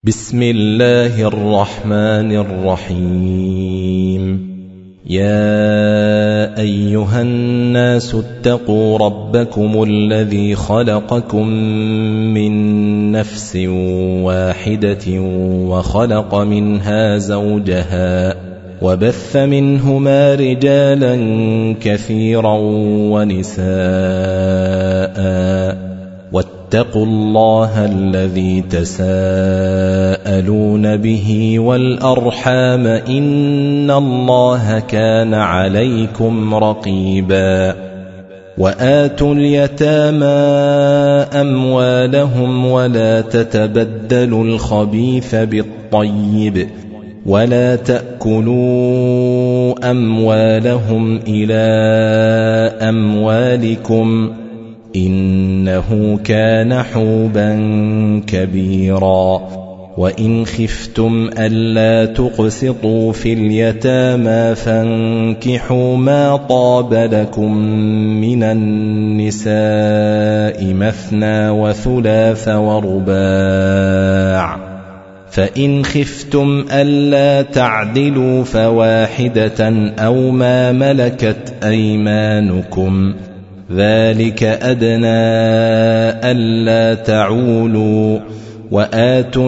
بسم الله الرحمن الرحيم. يا أيها الناس اتقوا ربكم الذي خلقكم من نفس واحدة وخلق منها زوجها وبث منهما رجالا كثيرا ونساء واتقوا الله الذي تساءلون به والأرحام إن الله كان عليكم رقيبا. وآتوا اليتامى أموالهم ولا تتبدلوا الخبيث بالطيب ولا تأكلوا أموالهم إلى أموالكم إنه كان حوبا كبيرا. وإن خفتم ألا تقسطوا في اليتامى فانكحوا ما طاب لكم من النساء مثنى وثلاث ورباع، فإن خفتم ألا تعدلوا فواحدة أو ما ملكت أيمانكم ذلك أدنى ألا تعولوا. وآتوا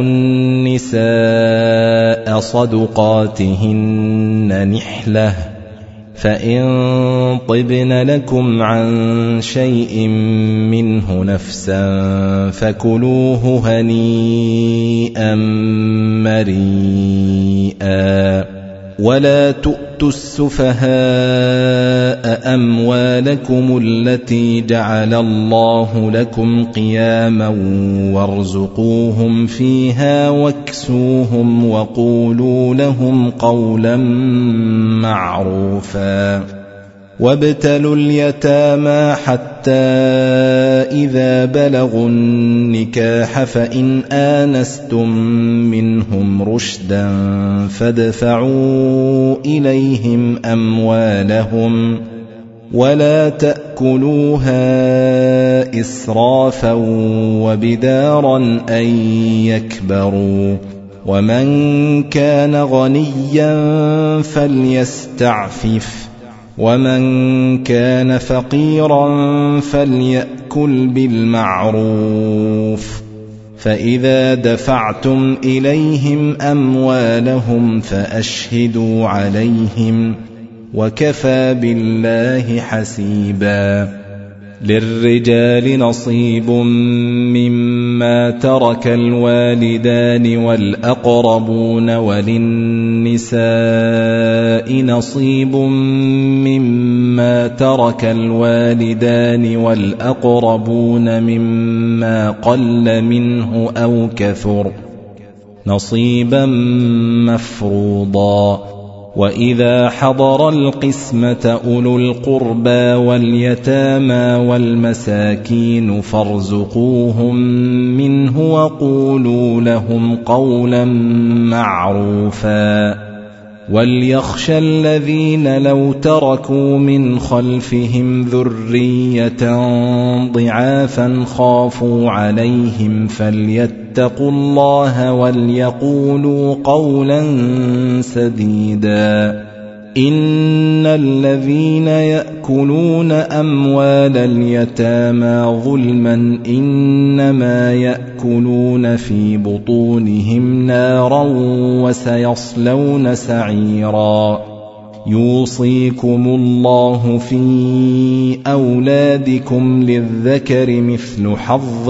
النساء صدقاتهن نحلة، فإن طبن لكم عن شيء منه نفسا فكلوه هنيئا مريئا. ولا تؤتوا السفهاء أموالكم التي جعل الله لكم قياما وارزقوهم فيها واكسوهم وقولوا لهم قولا معروفا. وابتلوا اليتامى حتى إذا بلغوا النكاح فإن آنستم منهم رشدا فادفعوا إليهم أموالهم ولا تأكلوها إسرافا وبدارا أن يكبروا. ومن كان غنيا فليستعفف ومن كان فقيرا فليأكل بالمعروف. فإذا دفعتم إليهم أموالهم فأشهدوا عليهم وكفى بالله حسيبا. للرجال نصيب مما ترك الوالدان والأقربون وللنساء نصيب مما ترك الوالدان والأقربون مما قل منه أو كثر نصيبا مفروضا. وإذا حضر القسمة أولو القربى واليتامى والمساكين فارزقوهم منه وقولوا لهم قولا معروفا. وليخشى الذين لو تركوا من خلفهم ذرية ضعافا خافوا عليهم فليتقوا الله وليقولوا قولا سديدا. إن الذين يأكلون أموال اليتامى ظلما إنما يأكلون في بطونهم نارا وسيصلون سعيرا. يوصيكم الله في أولادكم للذكر مثل حظ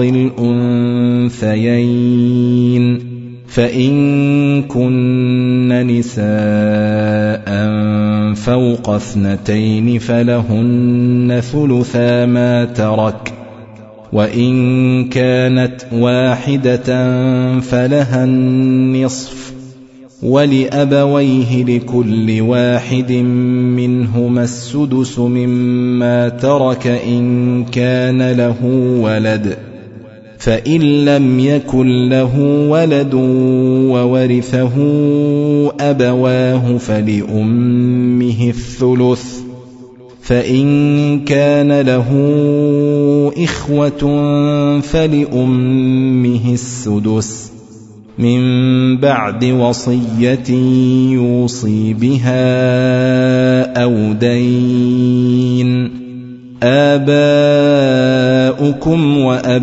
الأنثيين، فإن كن نساء فوق 2 فلهن ثلثا ما ترك، وإن كانت واحدة فلها النصف، ولأبويه لكل واحد منهما السدس مما ترك إن كان له ولد، فإن لم يكن له ولد وورثه أبواه فلأمه الثلث، فإن كان له إخوة فلأمه السدس، من بعد وصية يوصي بها أو دين. آباؤكم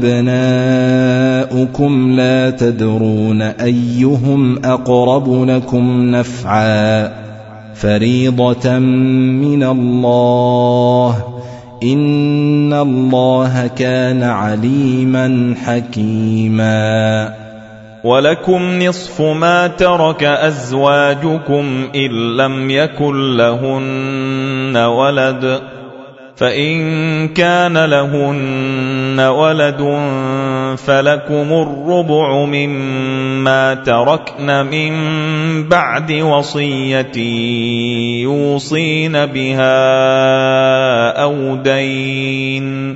وأبناؤكم لا تدرون أيهم أقرب لكم نفعا فريضة من الله إن الله كان عليما حكيما. ولكم نصف ما ترك أزواجكم إن لم يكن لهن ولد، فإن كان لهن ولد فلكم الربع مما تركن من بعد وصية يوصين بها أو دين،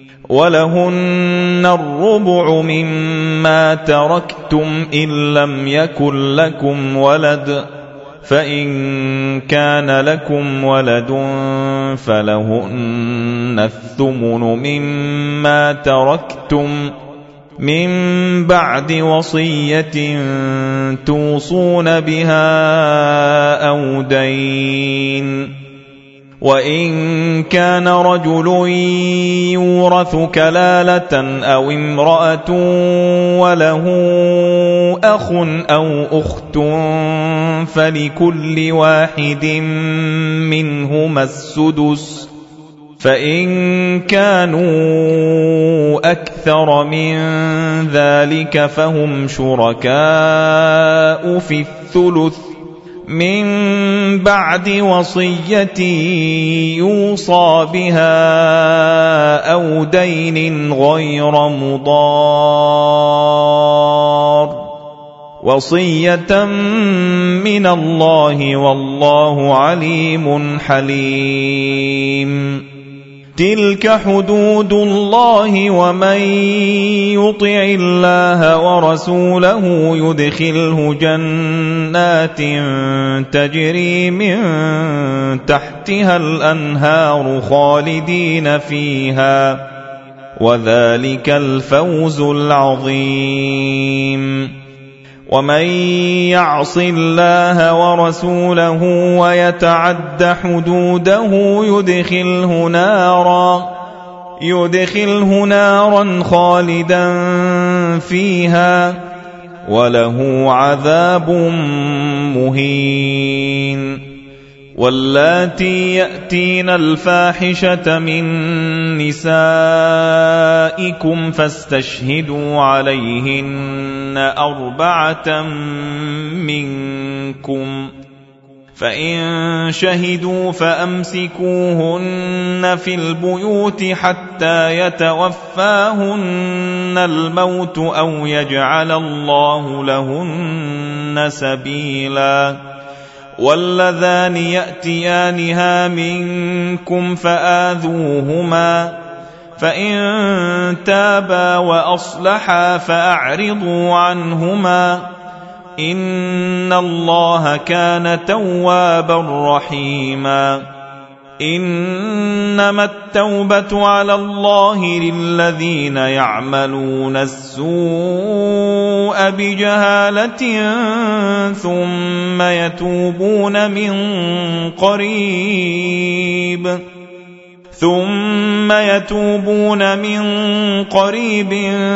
ولهن الربع مما تركتم إن لم يكن لكم ولد، فإن كان لكم ولد فلهن الثمن مما تركتم من بعد وصية توصون بها أو دين. وإن كان رجل يورث كلالة أو امرأة وله أخ أو أخت فلكل واحد منهما السدس، فإن كانوا أكثر من ذلك فهم شركاء في الثلث من بعد وصية يوصى بها أو دين غير مضار، وصية من الله والله عليم حليم. تلك حدود الله ومن يطع الله ورسوله يدخله جنات تجري من تحتها الأنهار خالدين فيها، وذلك الفوز العظيم. ومن يعص الله ورسوله ويتعد حدوده يدخله نارا خالدا فيها وله عذاب مهين. واللاتي يأتين الفاحشة من نسائكم فاستشهدوا عليهن 4 منكم، فإن شهدوا فأمسكوهن في البيوت حتى يتوفاهن الموت أو يجعل الله لهن سبيلا. واللذان يأتيانها منكم فآذوهما، فإن تابا وأصلحا فأعرضوا عنهما إن الله كان توابا رحيما. إنما التوبة على الله للذين يعملون السوء بجهالة ثم يتوبون من قريب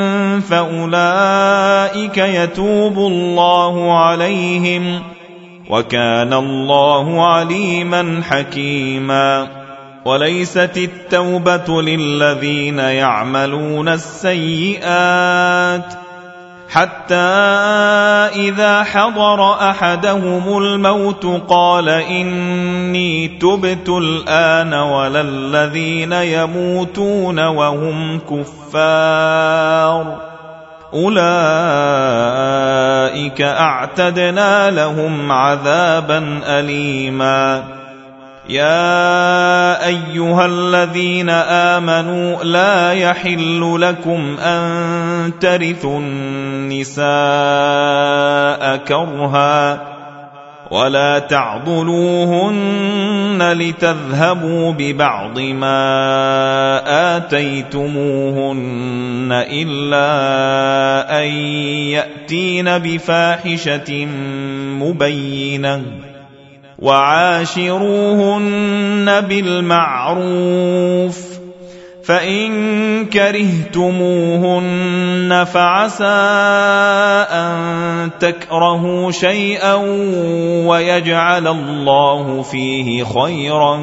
فأولئك يتوب الله عليهم، وكان الله عليما حكيما. وليست التوبة للذين يعملون السيئات حتى إذا حضر أحدهم الموت قال إني تبت الآن، ولا الذين يموتون وهم كفار أولئك أعتدنا لهم عذابا أليما. يا أيها الذين آمنوا لا يحل لكم أن ترثوا النساء كرها ولا تعضلوهن لتذهبوا ببعض ما آتيتموهن إلا أن يأتين بفاحشة مبينة وعاشروهن بالمعروف فإن كرهتموهن فعسى أن تكرهوا شيئا ويجعل الله فيه خيرا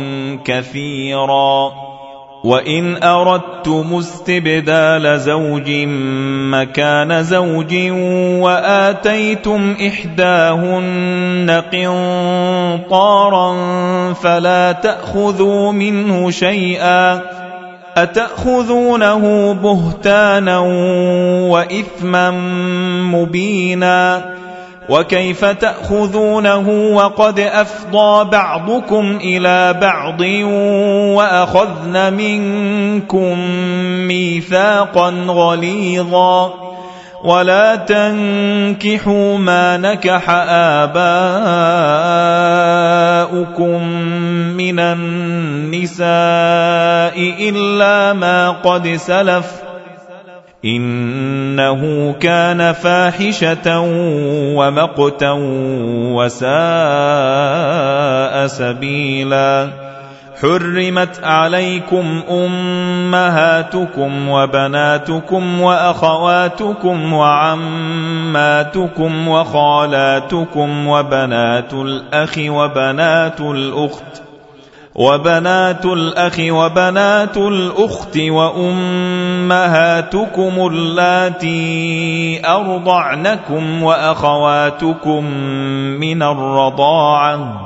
كثيرا وإن أردتم استبدال زوج مكان زوج وآتيتم إحداهن قنطارا فلا تأخذوا منه شيئا أتأخذونه بهتانا وإثما مبينا وكيف تأخذونه وقد أفضى بعضكم إلى بعض وأخذن منكم ميثاقا غليظا ولا تنكحوا ما نكح آباؤكم من النساء إلا ما قد سلف إنه كان فاحشة ومقتا وساء سبيلا حرمت عليكم أمهاتكم وبناتكم وأخواتكم وعماتكم وخالاتكم وبنات الأخ وبنات الأخت وأمهاتكم اللاتي أرضعنكم وأخواتكم من الرضاعة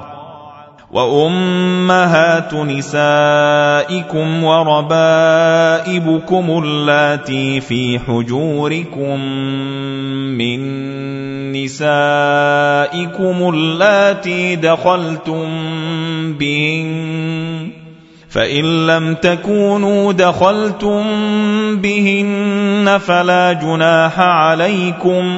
وأمهات نسائكم وربائبكم اللاتي في حجوركم من نسائكم اللاتي دخلتم بهن فإن لم تكونوا دخلتم بهن فلا جناح عليكم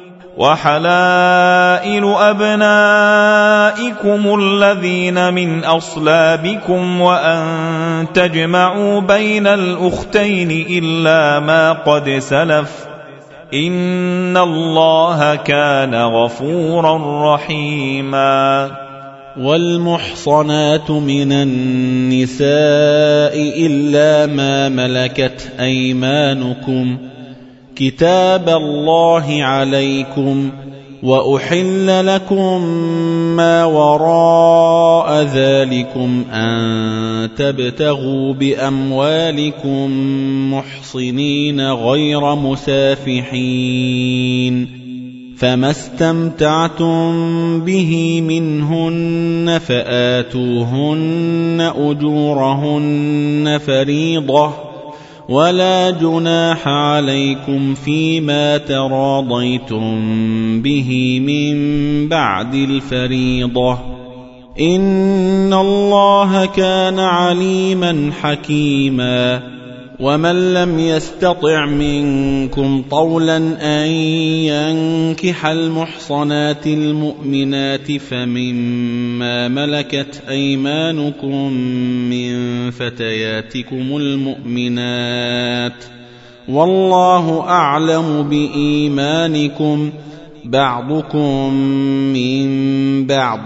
وحلائل أبنائكم الذين من أصلابكم وأن تجمعوا بين الأختين إلا ما قد سلف إن الله كان غفورا رحيما والمحصنات من النساء إلا ما ملكت أيمانكم كتاب الله عليكم وأحل لكم ما وراء ذلكم أن تبتغوا بأموالكم محصنين غير مسافحين فما استمتعتم به منهن فآتوهن أجورهن فريضة ولا جناح عليكم فيما تراضيتم به من بعد الفريضة إن الله كان عليما حكيما ومن لم يستطع منكم طولا أن ينكح المحصنات المؤمنات فمما ملكت أيمانكم من فتياتكم المؤمنات والله أعلم بإيمانكم بعضكم من بعض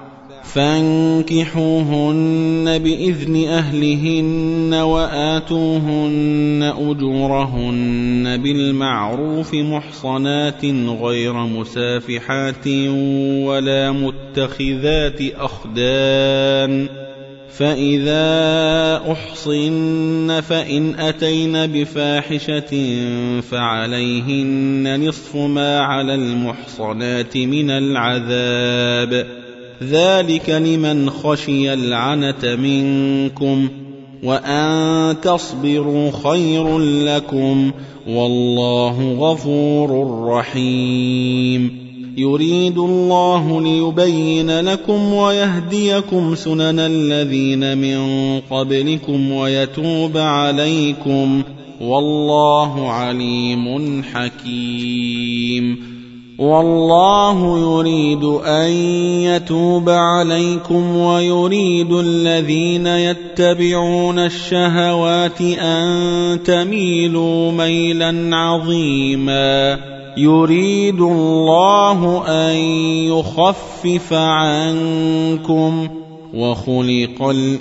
فانكحوهن بإذن أهلهن وآتوهن أجورهن بالمعروف محصنات غير مسافحات ولا متخذات أخدان فإذا أحصن فإن أتين بفاحشة فعليهن نصف ما على المحصنات من العذاب ذلك لمن خشي العنة منكم وأن تصبروا خير لكم والله غفور رحيم يريد الله ليبين لكم ويهديكم سنن الذين من قبلكم ويتوب عليكم والله عليم حكيم والله يريد أن يتوب عليكم ويريد الذين يتبعون الشهوات أن تميلوا ميلا عظيما يريد الله أن يخفف عنكم وخلق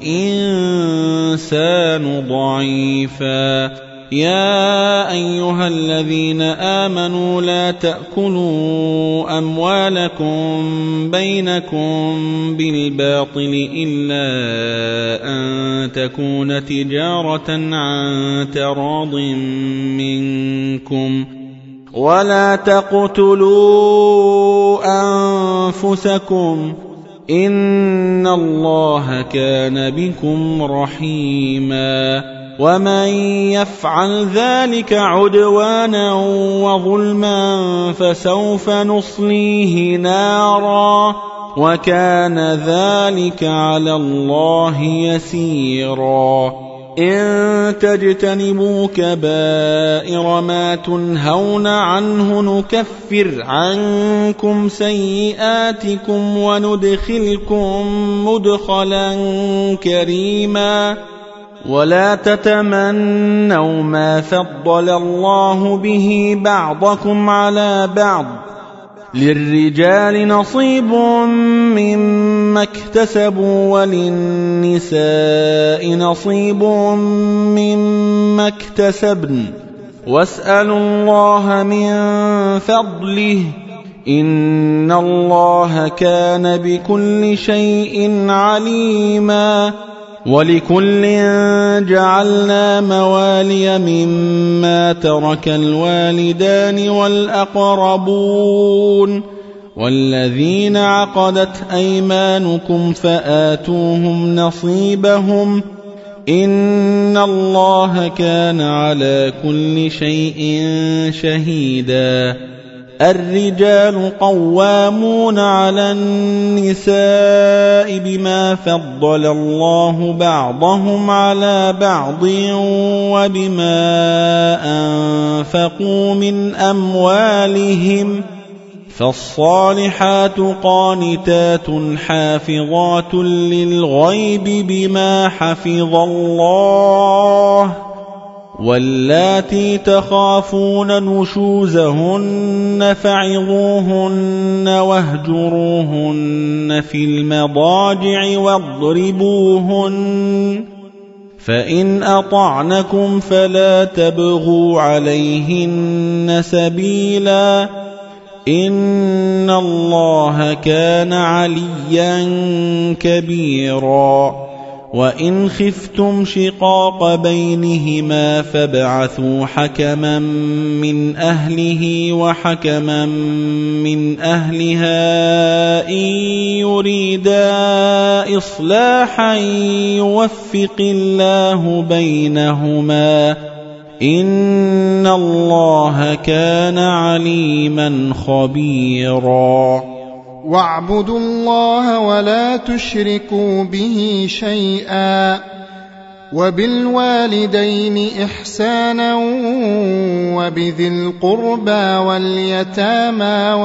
الإنسان ضعيفا يا أيها الذين آمنوا لا تأكلوا أموالكم بينكم بالباطل إلا أن تكون تجارة عن تراض منكم ولا تقتلوا أنفسكم إن الله كان بكم رحيما ومن يفعل ذلك عدوانا وظلما فسوف نصليه نارا وكان ذلك على الله يسيرا إن تجتنبوا كبائر ما تنهون عنه نكفر عنكم سيئاتكم وندخلكم مدخلا كريما ولا تتمنوا ما فضل الله به بعضكم على بعض للرجال نصيب مما اكتسبوا وللنساء نصيب مما اكتسبن واسألوا الله من فضله إن الله كان بكل شيء عليما ولكل جعلنا موالي مما ترك الوالدان والأقربون والذين عقدت أيمانكم فآتوهم نصيبهم إن الله كان على كل شيء شهيدا الرجال قوامون على النساء بما فضل الله بعضهم على بعض وبما أنفقوا من أموالهم فالصالحات قانتات حافظات للغيب بما حفظ الله واللاتي تخافون نشوزهن فعظوهن واهجروهن في المضاجع واضربوهن فإن أطعنكم فلا تبغوا عليهن سبيلا إن الله كان عليا كبيرا وإن خفتم شقاق بينهما فابعثوا حكما من أهله وحكما من أهلها إن يريدا إصلاحا يوفق الله بينهما إن الله كان عليما خبيرا واعبدوا الله ولا تشركوا به شيئا وبالوالدين إحسانا وبذي القربى واليتامى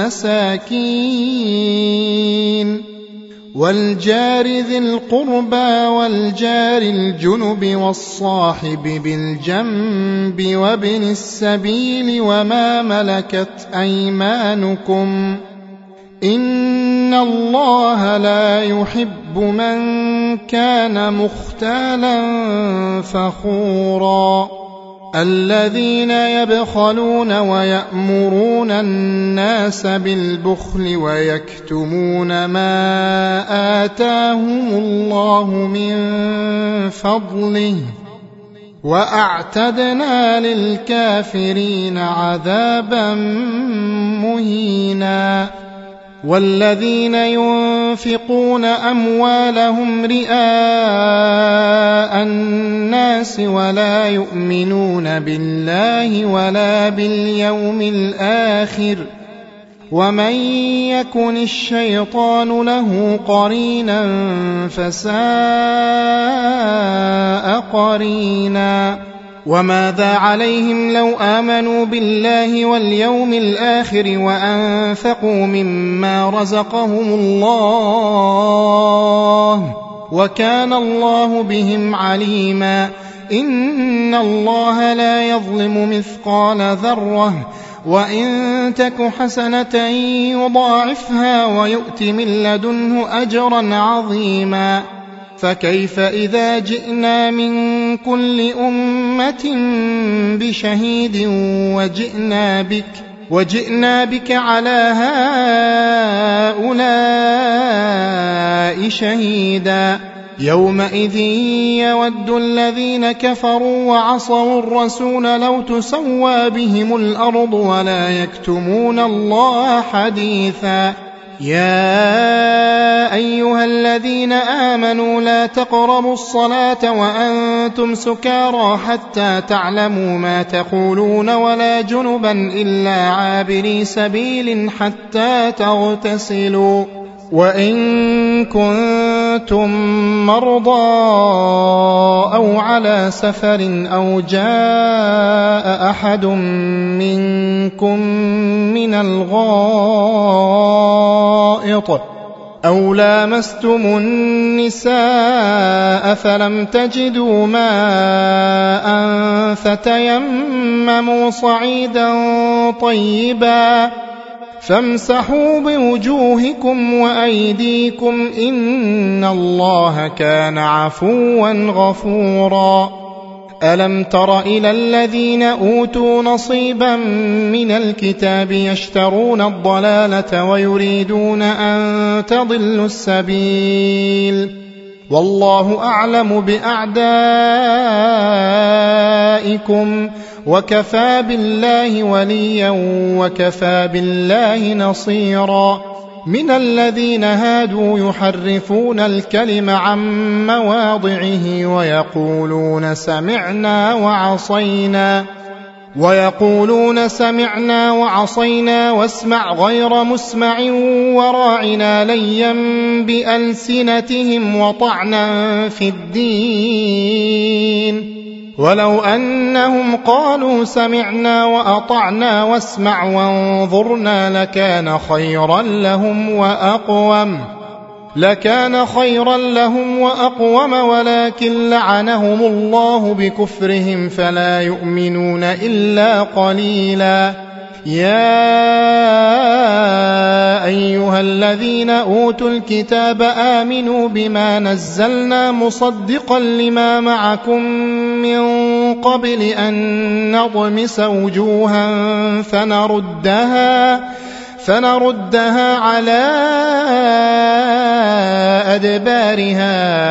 والمساكين والجار ذي القربى والجار الجنب والصاحب بالجنب وابن السبيل وما ملكت أيمانكم إن الله لا يحب من كان مختالا فخورا الذين يبخلون ويأمرون الناس بالبخل ويكتمون ما آتاهم الله من فضله وأعتدنا للكافرين عذابا مهينا والذين ينفقون أموالهم رئاء الناس ولا يؤمنون بالله ولا باليوم الآخر ومن يكن الشيطان له قرينا فساء قرينا وماذا عليهم لو آمنوا بالله واليوم الآخر وأنفقوا مما رزقهم الله وكان الله بهم عليما إن الله لا يظلم مثقال ذرة وإن تك حسنة يضاعفها ويؤت من لدنه أجرا عظيما فكيف إذا جئنا من كل أمة بشهيد وجئنا بك على هؤلاء شهيدا يومئذ يود الذين كفروا وعصوا الرسول لو تسوى بهم الأرض ولا يكتمون الله حديثا يا أيها الذين آمنوا لا تقربوا الصلاة وأنتم سكارى حتى تعلموا ما تقولون ولا جنبا إلا عابري سبيل حتى تغتسلوا وإن كنتم مرضى أو على سفر أو جاء أحد منكم من الغائط أو لامستم النساء فلم تجدوا ماء فتيمموا صعيدا طيبا فامسحوا بوجوهكم وأيديكم إن الله كان عفوا غفورا ألم تر إلى الذين أوتوا نصيبا من الكتاب يشترون الضلالة ويريدون أن تضلوا السبيل والله أعلم بأعدائكم وكفى بالله وليا وكفى بالله نصيرا من الذين هادوا يحرفون الكلم عن مواضعه ويقولون سمعنا وعصينا واسمع غير مسمع وراعنا ليا بألسنتهم وطعنا في الدين ولو أنهم قالوا سمعنا وأطعنا واسمع وانظرنا لكان خيرا لهم وأقوم ولكن لعنهم الله بكفرهم فلا يؤمنون إلا قليلا يا أيها الذين أوتوا الكتاب آمنوا بما نزلنا مصدقا لما معكم من قبل أن نطمس وجوها فنردها على أدبارها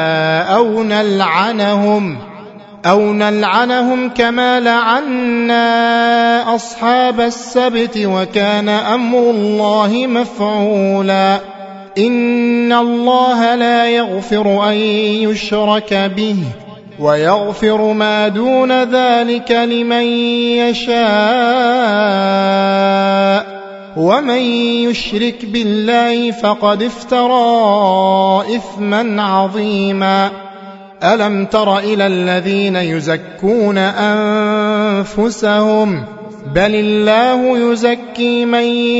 أو نلعنهم كما لعنا أصحاب السبت وكان أمر الله مفعولا إن الله لا يغفر أن يشرك به ويغفر ما دون ذلك لمن يشاء ومن يشرك بالله فقد افترى إثما عظيما ألم تر إلى الذين يزكون أنفسهم بل الله يزكي من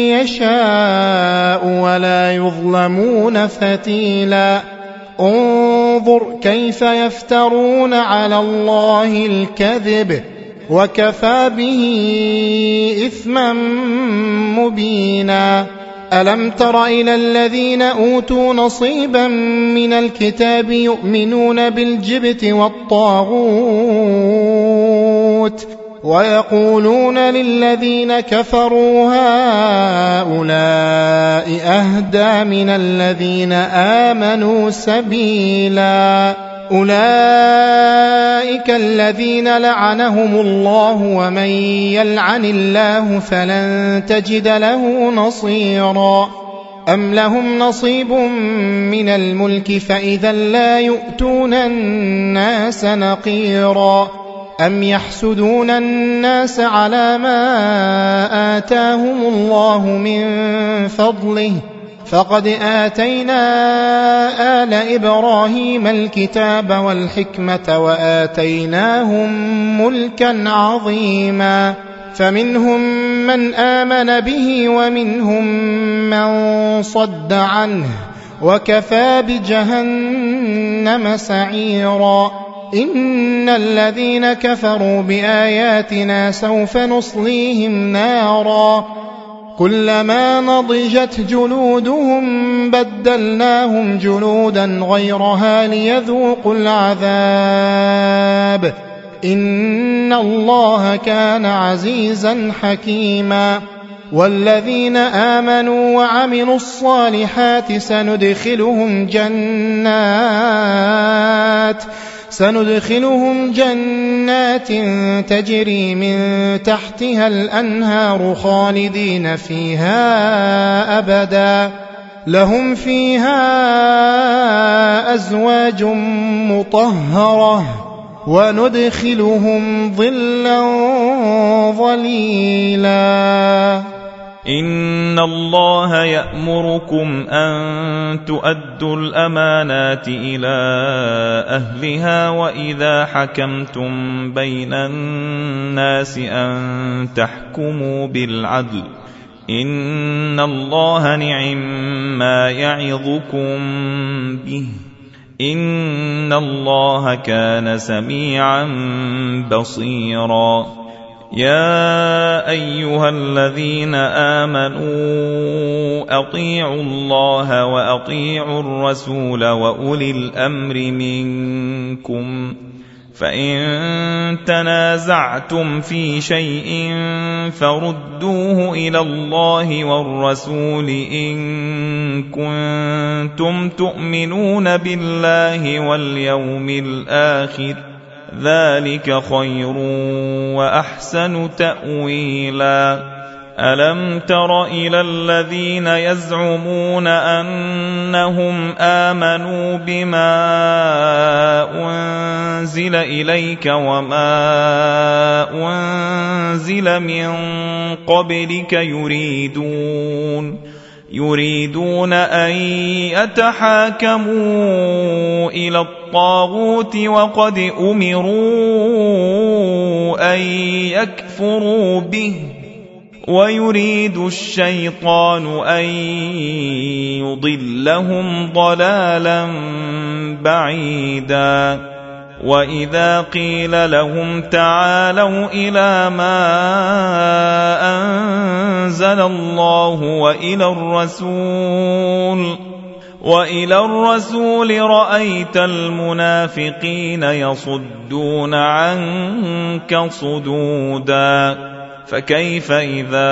يشاء ولا يظلمون فتيلا انظر كيف يفترون على الله الكذب وكفى به إثما مبينا ألم تر إلى الذين أوتوا نصيبا من الكتاب يؤمنون بالجبت والطاغوت ويقولون للذين كفروا هؤلاء أهدى من الذين آمنوا سبيلا أولئك الذين لعنهم الله ومن يلعن الله فلن تجد له نصيرا أم لهم نصيب من الملك فإذا لا يؤتون الناس نقيرا أم يحسدون الناس على ما آتاهم الله من فضله فقد آتينا آل إبراهيم الكتاب والحكمة وآتيناهم ملكا عظيما فمنهم من آمن به ومنهم من صد عنه وكفى بجهنم سعيرا إن الذين كفروا بآياتنا سوف نصليهم نارا كلما نضجت جلودهم بدلناهم جلودا غيرها ليذوقوا العذاب إن الله كان عزيزا حكيما والذين آمنوا وعملوا الصالحات سندخلهم جنات تجري من تحتها الأنهار خالدين فيها أبدا لهم فيها أزواج مطهرة وندخلهم ظلا ظليلا إن الله يأمركم أن تؤدوا الأمانات إلى أهلها وإذا حكمتم بين الناس أن تحكموا بالعدل إن الله نعم يعظكم به إن الله كان سميعا بصيرا يا أيها الذين آمنوا أطيعوا الله وأطيعوا الرسول وأولي الأمر منكم فإن تنازعتم في شيء فردوه إلى الله والرسول إن كنتم تؤمنون بالله واليوم الآخر ذلك خير وأحسن تأويلا ألم تر إلى الذين يزعمون أنهم آمنوا بما أنزل إليك وما أنزل من قبلك يريدون أن يتحاكموا إلى الطاغوت وقد أمروا أن يكفروا به ويريد الشيطان أن يضلهم ضلالا بعيدا وإذا قيل لهم تعالوا إلى ما أنزل الله وإلى الرسول رأيت المنافقين يصدون عنك صدودا فكيف إذا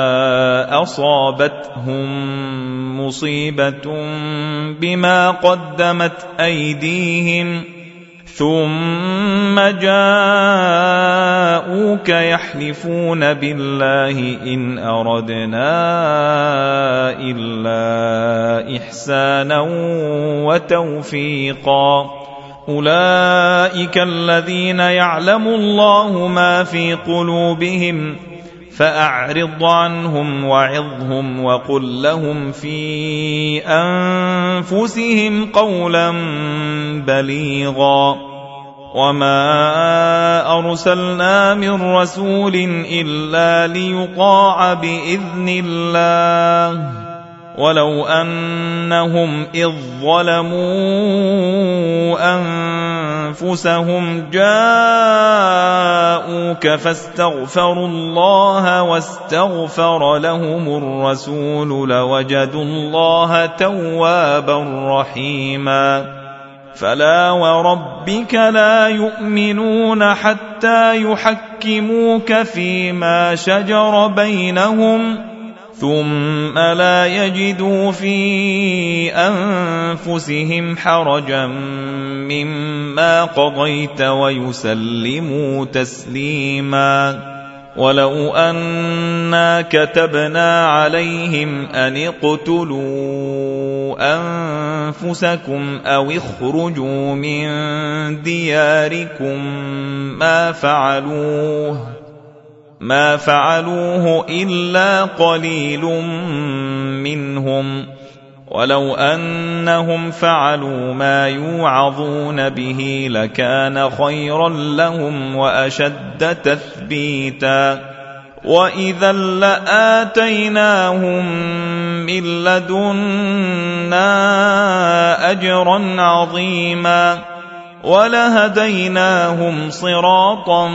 أصابتهم مصيبة بما قدمت أيديهم ثم جاءوك يحلفون بالله إن أردنا إلا إحسانا وتوفيقا أولئك الذين يعلم الله ما في قلوبهم فأعرض عنهم وعظهم وقل لهم في أنفسهم قولا بليغا وما أرسلنا من رسول إلا ليطاع بإذن الله ولو أنهم إذ ظلموا أنفسهم جاءوك فاستغفروا الله واستغفر لهم الرسول لوجدوا الله توابا رحيما فلا وربك لا يؤمنون حتى يحكموك فيما شجر بينهم ثم لا يجدوا في أنفسهم حرجا مما قضيت ويسلموا تسليما ولو أنا كتبنا عليهم أن اقتلوا أنفسكم أو اخرجوا من دياركم ما فعلوه إلا قليل منهم ولو أنهم فعلوا ما يوعظون به لكان خيرا لهم وأشد تثبيتا وإذا لآتيناهم من لدنا أجرا عظيما ولهديناهم صراطا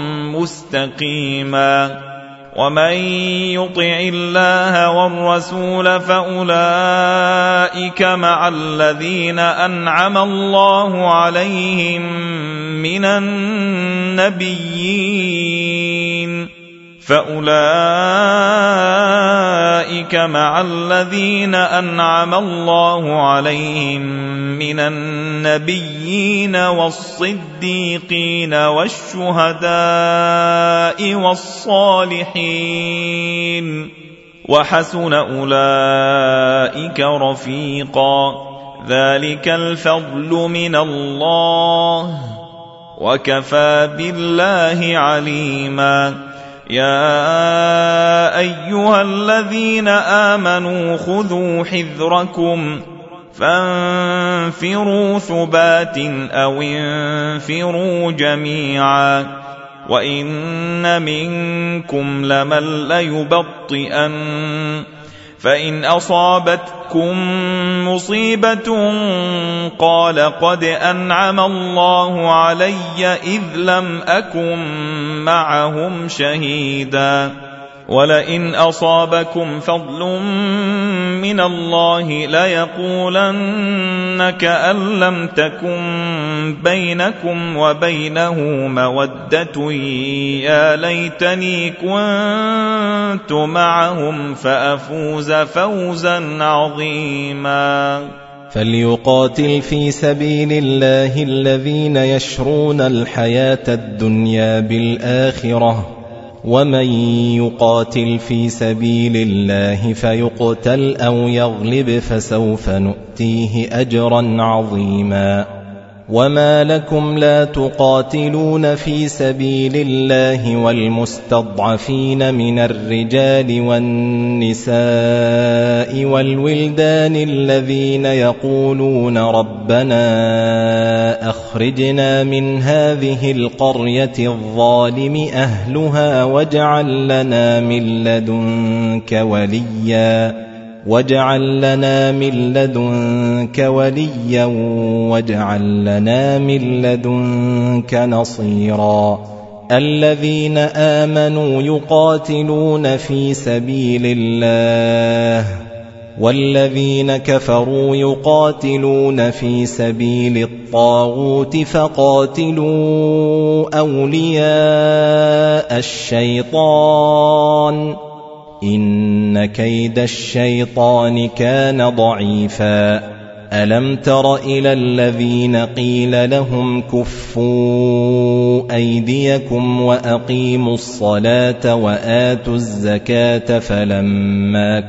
مستقيما ومن يطع الله والرسول فأولئك مع الذين أنعم الله عليهم من النبيين والصديقين والشهداء والصالحين وحسن أولئك رفيقا ذلك الفضل من الله وكفى بالله عليما يا أيها الذين آمنوا خذوا حذركم فانفروا ثبات أو انفروا جميعا وإن منكم لمن ليبطئن فإن أصابتكم مصيبة قال قد أنعم الله علي إذ لم أكن معهم شهيدا ولئن أصابكم فضل من الله ليقولن كأن لم تكن بينكم وبينه مودة يا ليتني كنت معهم فأفوز فوزا عظيما فليقاتل في سبيل الله الذين يشرون الحياة الدنيا بالآخرة ومن يقاتل في سبيل الله فيقتل أو يغلب فسوف نؤتيه أجرا عظيما وما لكم لا تقاتلون في سبيل الله والمستضعفين من الرجال والنساء والولدان الذين يقولون ربنا أخرجنا من هذه القرية الظالم أهلها واجعل لنا من لدنك وليا واجعل لنا من لدنك نصيرا الذين آمنوا يقاتلون في سبيل الله والذين كفروا يقاتلون في سبيل الطاغوت فقاتلوا أولياء الشيطان إن كيد الشيطان كان ضعيفا ألم تر إلى الذين قيل لهم كفوا أيديكم وأقيموا الصلاة وآتوا الزكاة فلما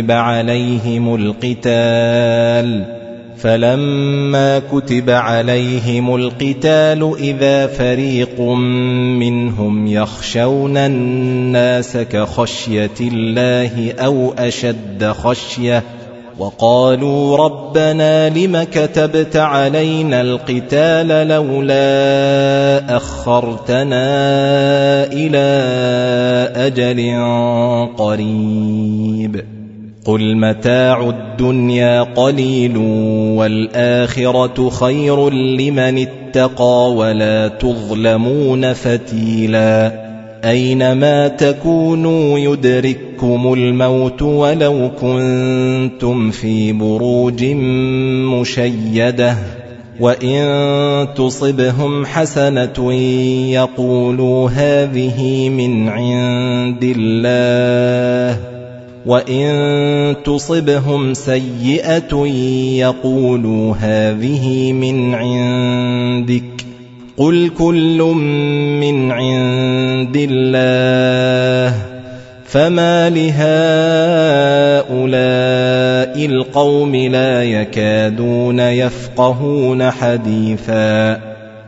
كتب عليهم القتال إذا فريق منهم يخشون الناس كخشية الله أو أشد خشية وقالوا ربنا لم كتبت علينا القتال لولا أخرتنا إلى أجل قريب قل متاع الدنيا قليل والآخرة خير لمن اتقى ولا تظلمون فتيلا أينما تكونوا يدرككم الموت ولو كنتم في بروج مشيدة وإن تصبهم حسنة يقولوا هذه من عند الله وإن تصبهم سيئة يقولوا هذه من عندك قل كل من عند الله فما لهؤلاء القوم لا يكادون يفقهون حديثا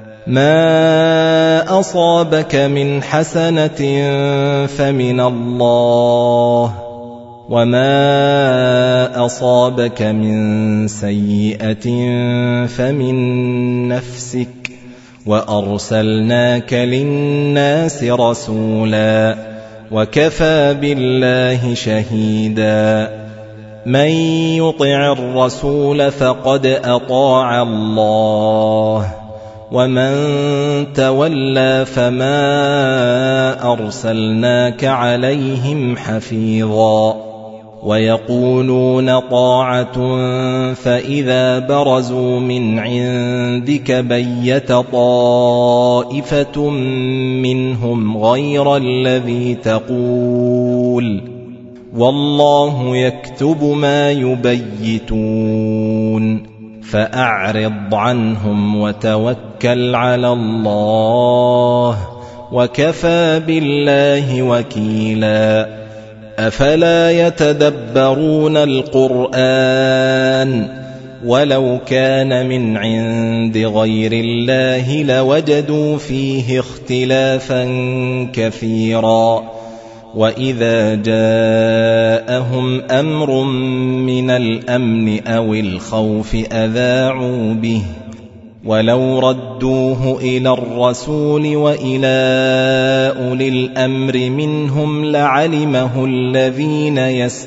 ما أصابك من حسنة فمن الله وما أصابك من سيئة فمن نفسك وأرسلناك للناس رسولا وكفى بالله شهيدا من يطع الرسول فقد أطاع الله ومن تولى فما أرسلناك عليهم حفيظا ويقولون طاعة فإذا برزوا من عندك بيت طائفة منهم غير الذي تقول والله يكتب ما يبيتون فأعرض عنهم وتوكل على الله وكفى بالله وكيلا أفلا يتدبرون القرآن ولو كان من عند غير الله لوجدوا فيه اختلافا كثيرا وإذا جاءهم أمر من الأمن أو الخوف أذاعوا به ولو ردوه إلى الرسول وإلى أولي الأمر منهم لعلمه الذين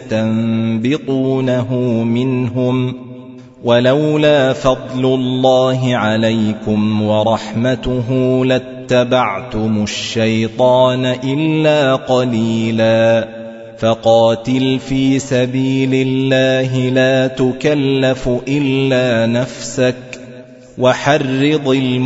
يستنبطونه منهم ولولا فضل الله عليكم ورحمته لاتبعتم الشيطان إلا قليلا فقاتل في سبيل الله لا تكلف إلا نفسك وحرض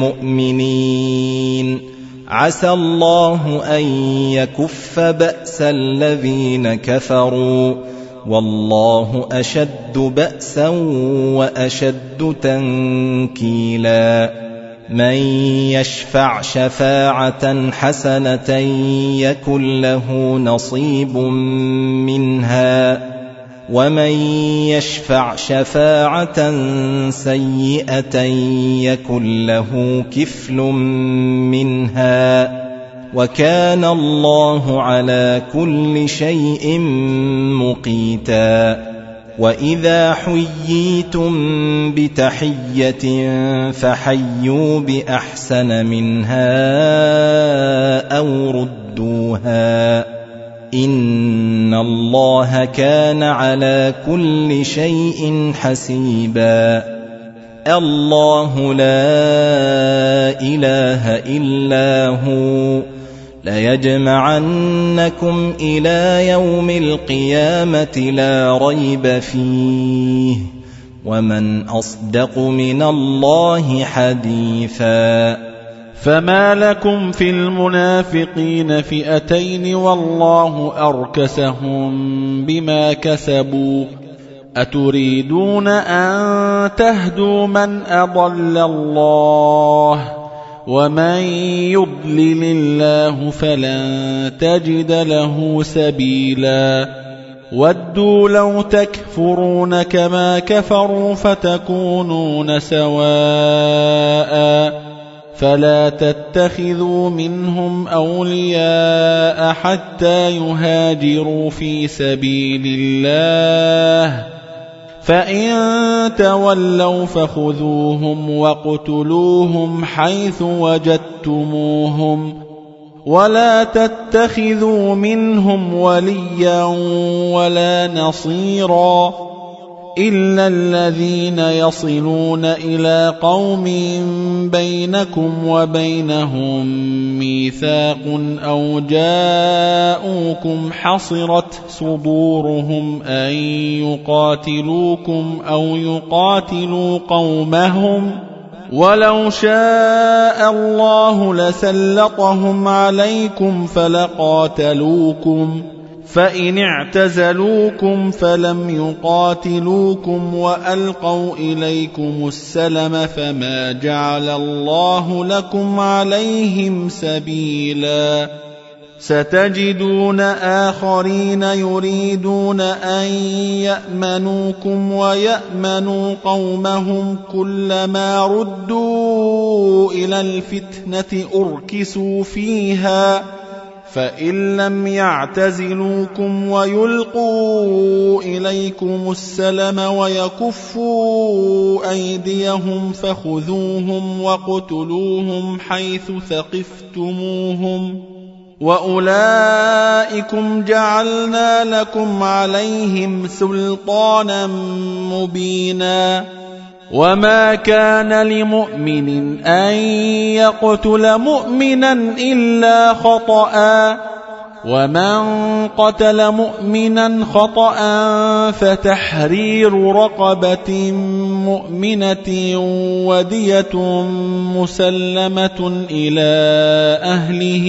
المؤمنين عسى الله أن يكف بأس الذين كفروا والله أشد بأسا وأشد تنكيلا من يشفع شفاعة حسنة يكن له نصيب منها ومن يشفع شفاعة سيئة يكن له كفل منها وكان الله على كل شيء مقيتا وإذا حييتم بتحية فحيوا بأحسن منها أو ردوها إن الله كان على كل شيء حسيبا الله لا إله إلا هو ليجمعنكم إلى يوم القيامة لا ريب فيه ومن أصدق من الله حديثا فما لكم في المنافقين فئتين والله أركسهم بما كسبوا أتريدون أن تهدوا من أضل الله ومن يضلل الله فلن تجد له سبيلا ودوا لو تكفرون كما كفروا فتكونون سواء فلا تتخذوا منهم أولياء حتى يهاجروا في سبيل الله فإن تولوا فخذوهم واقتلوهم حيث وجدتموهم ولا تتخذوا منهم وليا ولا نصيرا إلا الذين يصلون إلى قوم بينكم وبينهم ميثاق أو جاءوكم حصرت صدورهم أن يقاتلوكم أو يقاتلوا قومهم ولو شاء الله لسلطهم عليكم فلقاتلوكم فإن اعتزلوكم فلم يقاتلوكم وألقوا إليكم السلم فما جعل الله لكم عليهم سبيلا ستجدون آخرين يريدون أن يأمنوكم ويأمنوا قومهم كلما ردوا إلى الفتنة أركسوا فيها فإن لم يعتزلوكم ويلقوا إليكم السلم ويكفوا أيديهم فخذوهم واقتلوهم حيث ثقفتموهم وأولئكم جعلنا لكم عليهم سلطانا مبينا وما كان لمؤمن أن يقتل مؤمنا إلا خطأ ومن قتل مؤمنا خطأ فتحرير رقبة مؤمنة ودية مسلمة إلى أهله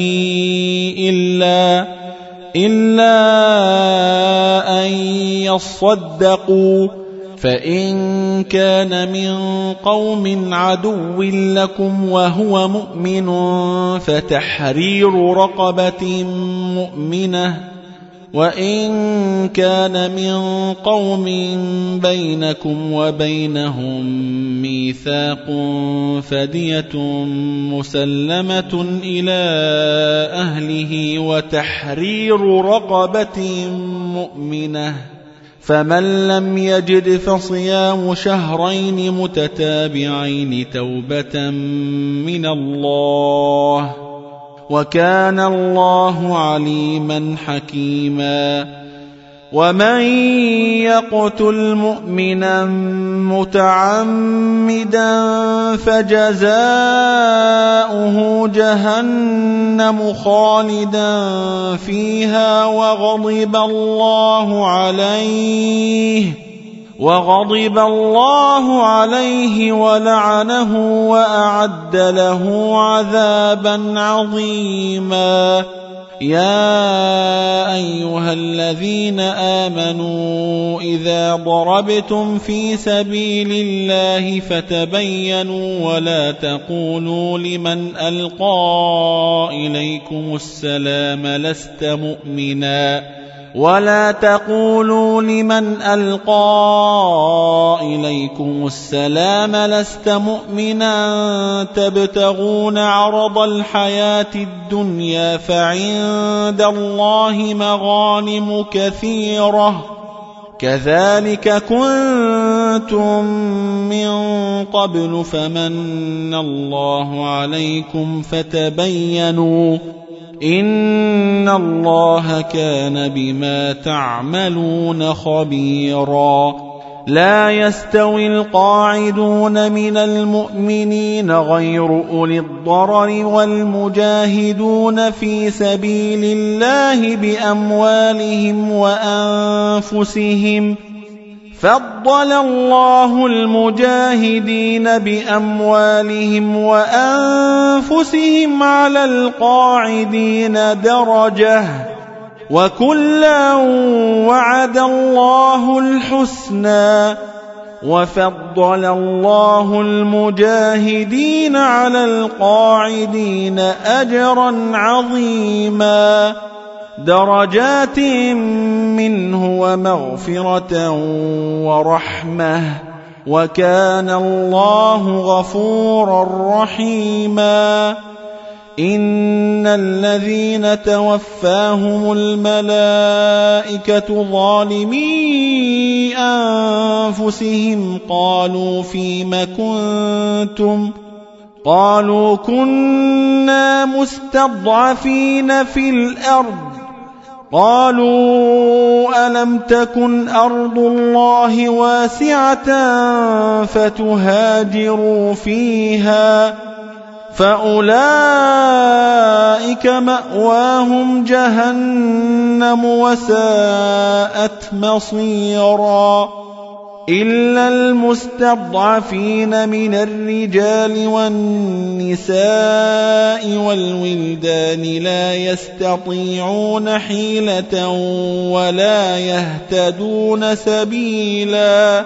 إلا أن يصدقوا فإن كان من قوم عدو لكم وهو مؤمن فتحرير رقبة مؤمنة وإن كان من قوم بينكم وبينهم ميثاق فدية مسلمة إلى أهله وتحرير رقبة مؤمنة فمن لم يجد فصيام شهرين متتابعين توبة من الله وكان الله عليما حكيما ومن يقتل مؤمنا متعمدا فجزاؤه جهنم خالدا فيها وغضب الله عليه ولعنه وأعد له عذابا عظيما يا أيها الذين آمنوا إذا ضربتم في سبيل الله فتبينوا ولا تقولوا لمن ألقى إليكم السلام لست مؤمنا تبتغون عرض الحياة الدنيا فعند الله مغانم كثيرة كذلك كنتم من قبل فمن الله عليكم فتبينوا إن الله كان بما تعملون خبيرا لا يستوي القاعدون من المؤمنين غير أولي الضرر والمجاهدون في سبيل الله بأموالهم وأنفسهم فضل الله المجاهدين بأموالهم وأنفسهم على القاعدين درجة وكلا وعد الله الحسنى وفضل الله المجاهدين على القاعدين أجرا عظيما درجات منه ومغفرة ورحمة وكان الله غفورا رحيما إن الذين توفاهم الملائكة ظالمي أنفسهم قالوا فيم كنتم قالوا كنا مستضعفين في الأرض قالوا ألم تكن أرض الله واسعة فتهاجروا فيها فأولئك مأواهم جهنم وساءت مصيرا إلا المستضعفين من الرجال والنساء والولدان لا يستطيعون حيلة ولا يهتدون سبيلا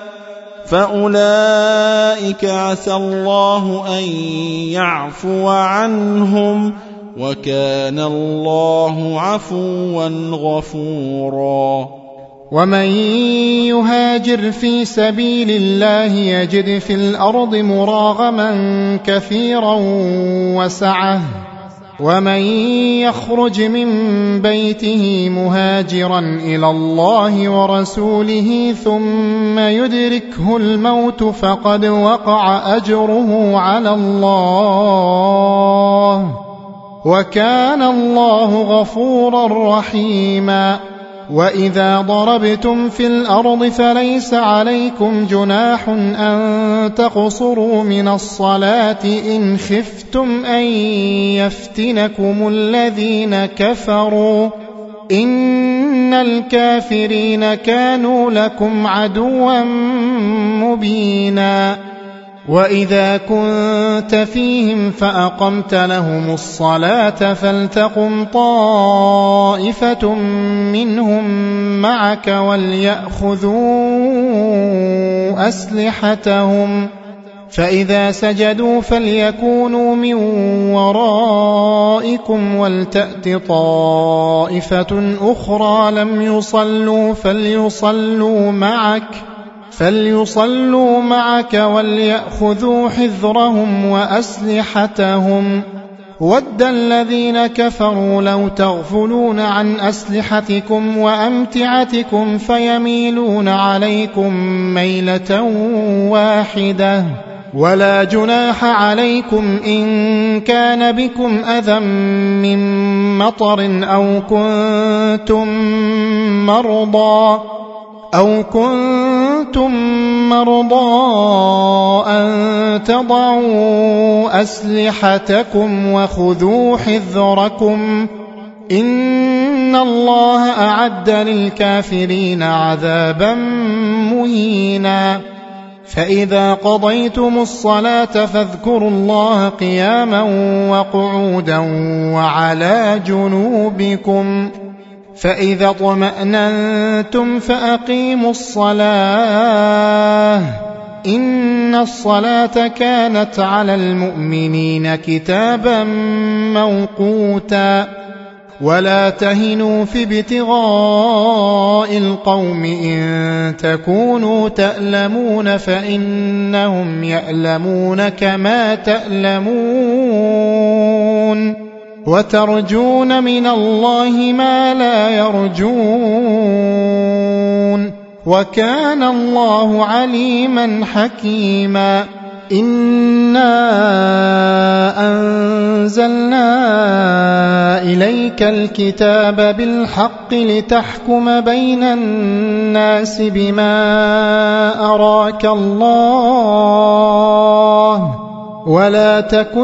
فأولئك عسى الله أن يعفو عنهم وكان الله عفوا غفورا ومن يهاجر في سبيل الله يجد في الأرض مراغما كثيرا وسعة ومن يخرج من بيته مهاجرا إلى الله ورسوله ثم يدركه الموت فقد وقع أجره على الله، وكان الله غفورا رحيما. وإذا ضربتم في الأرض فليس عليكم جناح أن تقصروا من الصلاة إن خفتم أن يفتنكم الذين كفروا، إن الكافرين كانوا لكم عدوا مبينا. وإذا كنت فيهم فأقمت لهم الصلاة فلتقم طائفة منهم معك وليأخذوا أسلحتهم، فإذا سجدوا فليكونوا من ورائكم ولتأت طائفة أخرى لم يصلوا فليصلوا معك وليأخذوا حذرهم وأسلحتهم. ود الذين كفروا لو تغفلون عن أسلحتكم وأمتعتكم فيميلون عليكم ميلة واحدة، ولا جناح عليكم إن كان بكم أذى من مطر أو كنتم مرضى أن تضعوا أسلحتكم وخذوا حذركم، إن الله أعد للكافرين عذابا مهينا. فإذا قضيتم الصلاة فاذكروا الله قياما وقعودا وعلى جنوبكم، فإذا اطمأننتم فأقيموا الصلاة، إن الصلاة كانت على المؤمنين كتابا موقوتا. ولا تهنوا في ابتغاء القوم إن تكونوا تألمون فإنهم يألمون كما تألمون، وترجون من الله ما لا يرجون، وكان الله عليما حكيما. إنا أنزلنا إليك الكتاب بالحق لتحكم بين الناس بما أراك الله، ولا تكن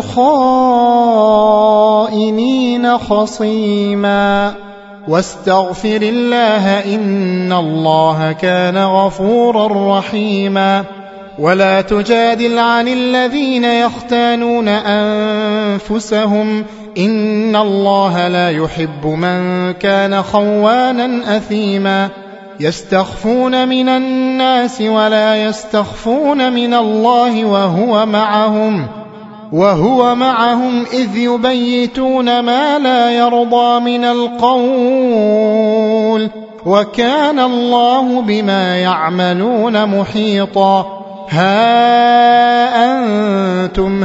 للخائنين خصيما، واستغفر الله إن الله كان غفورا رحيما. ولا تجادل عن الذين يختانون أنفسهم، إن الله لا يحب من كان خوانا أثيما. يستخفون من الناس ولا يستخفون من الله وهو معهم إذ يبيتون ما لا يرضى من القول، وكان الله بما يعملون محيطا. ها أنتم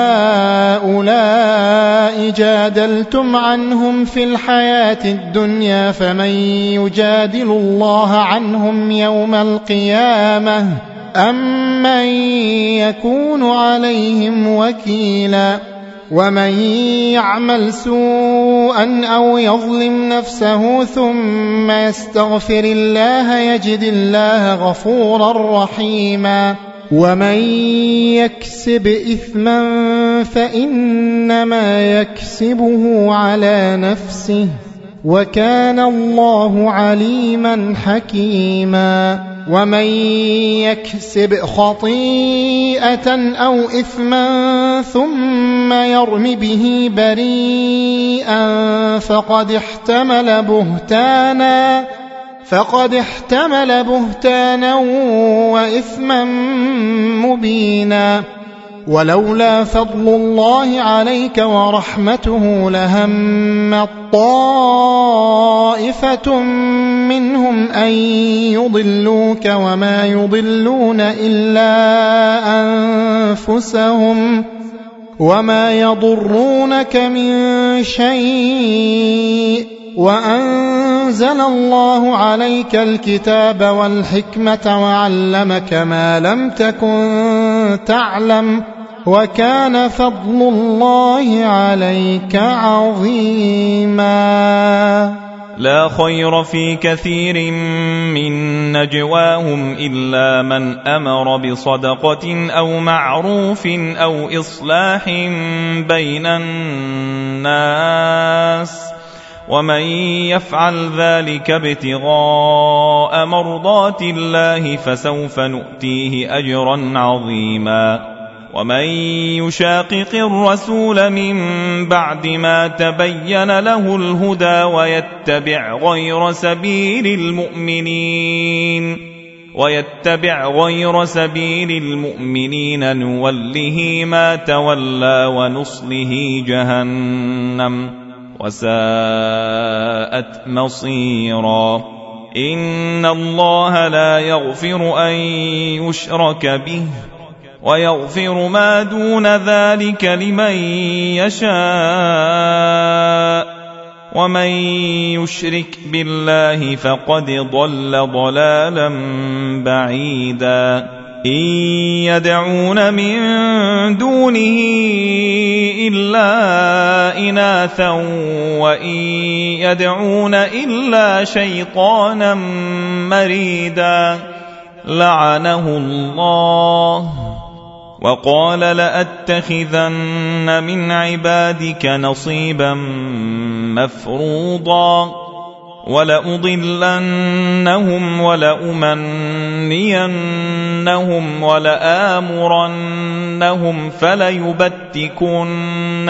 هؤلاء جادلتم عنهم في الحياة الدنيا، فمن يجادل الله عنهم يوم القيامة أم من يكون عليهم وكيلا. ومن يعمل سوءا أو يظلم نفسه ثم يستغفر الله يجد الله غفورا رحيما. ومن يكسب إثما فإنما يكسبه على نفسه، وكان الله عليما حكيما. ومن يكسب خطيئة أو إثما ثم يرم به بريئا فقد احتمل بهتانا وإثما مبينا. ولولا فضل الله عليك ورحمته لهمت طائفة منهم أن يضلوك وما يضلون إلا أنفسهم، وما يضرونك من شيء وأنزل الله عليك الكتاب والحكمة وعلمك ما لم تكن تعلم وكان فضل الله عليك عظيما. لا خير في كثير من نجواهم إلا من أمر بصدقة أو معروف أو إصلاح بين الناس ومن يفعل ذلك ابتغاء مرضات الله فسوف نؤتيه أجرا عظيما. ومن يشاقق الرسول من بعد ما تبين له الهدى ويتبع غير سبيل المؤمنين نوله ما تولى ونصله جهنم وساءت مصيرا. إن الله لا يغفر أن يشرك به ويغفر ما دون ذلك لمن يشاء ومن يشرك بالله فقد ضل ضلالا بعيدا. إن يدعون من دونه إلا إناثا وإن يدعون إلا شيطانا مريدا لعنه الله وقال لأتخذن من عبادك نصيبا مفروضا ولأضلنهم ولأمنينهم ولآمرنهم فليبتكن